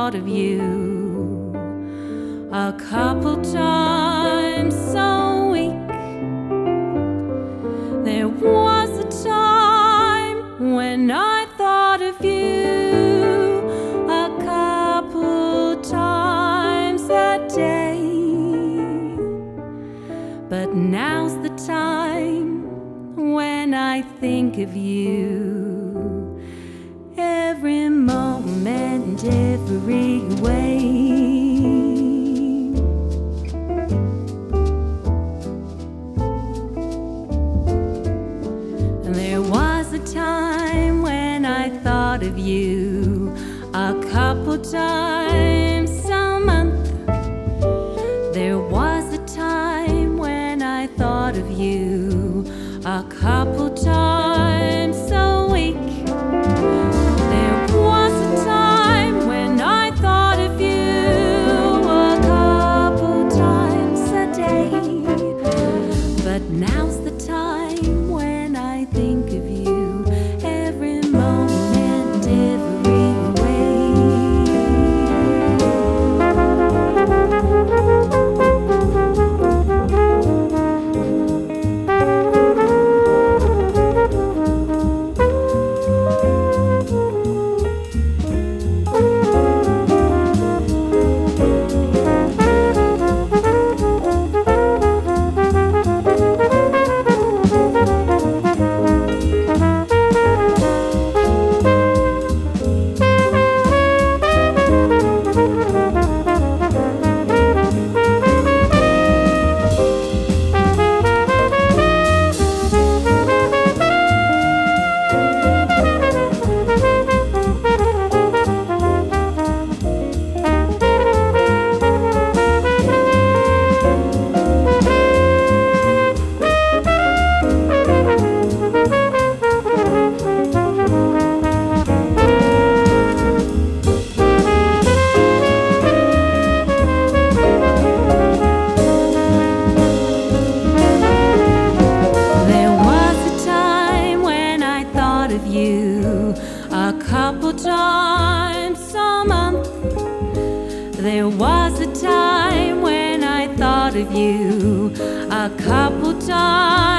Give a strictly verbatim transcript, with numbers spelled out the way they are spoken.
thought of you a couple times a week. There was a time when I thought of you a couple times a day. But now's the time when I think of you every moment, every way. There was a time when I thought of you a couple times a month. There was a time when I thought of you a couple times a week. There was a time when I thought of you a couple times a day. But now's the time when I think of you every moment, every way. Of you a couple times a month. There was a time when I thought of you a couple times